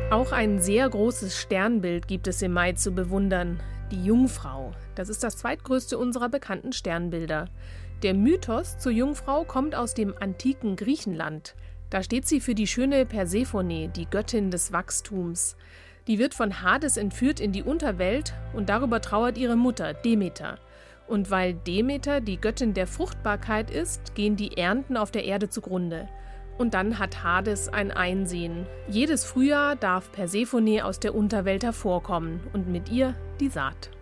Auch ein sehr großes Sternbild gibt es im Mai zu bewundern, die Jungfrau. Das ist das zweitgrößte unserer bekannten Sternbilder. Der Mythos zur Jungfrau kommt aus dem antiken Griechenland. Da steht sie für die schöne Persephone, die Göttin des Wachstums. Die wird von Hades entführt in die Unterwelt und darüber trauert ihre Mutter, Demeter. Und weil Demeter die Göttin der Fruchtbarkeit ist, gehen die Ernten auf der Erde zugrunde. Und dann hat Hades ein Einsehen. Jedes Frühjahr darf Persephone aus der Unterwelt hervorkommen und mit ihr die Saat.